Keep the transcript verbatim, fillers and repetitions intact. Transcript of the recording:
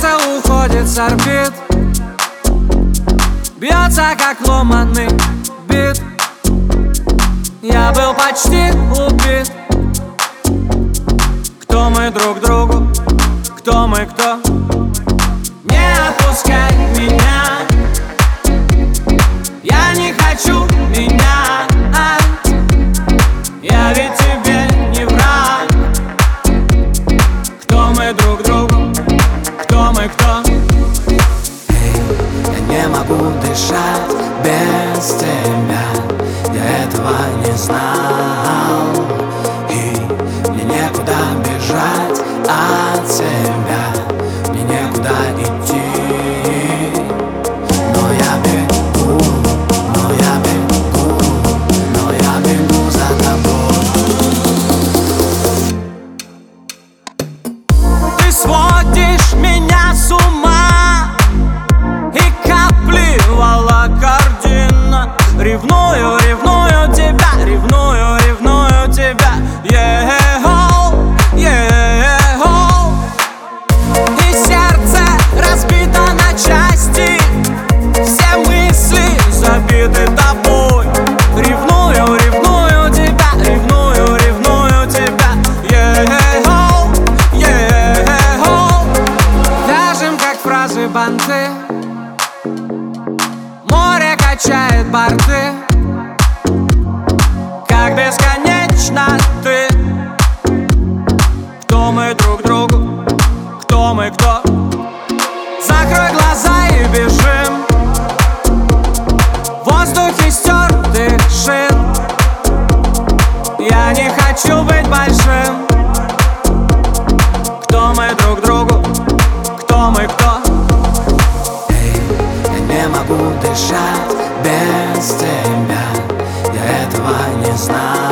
Сердце уходит с орбит, бьется как ломаный бит. Я был почти убит. Кто мы друг другу? Кто мы, кто? Не отпускай меня, я не хочу меня. Я ведь тебе не враг. Кто мы друг другу? Кто мы, кто? Эй, я не могу дышать без тебя. Я этого не знал, и мне некуда бежать от тебя, мне некуда идти. Но я бегу, но я бегу, но я бегу за тобой. Ты сводишь меня с ума, и капли волокордина. Ревную, ревную тебя, ревную, ревную тебя. Yeah-ho, yeah-ho. И сердце разбито на части, все мысли забиты тобой. Ревную, ревную тебя, ревную, ревную тебя. Yeah-ho, yeah-ho. Вяжем, как фразы, банты. Море качает борты, как бесконечно ты. Кто мы друг другу? Кто мы, кто? Закрой глаза и бежим. В воздухе стертых шин. Я не хочу быть большим. Кто мы друг другу? Кто мы, кто? Эй, я не могу дышать без тебя. Я этого не знал.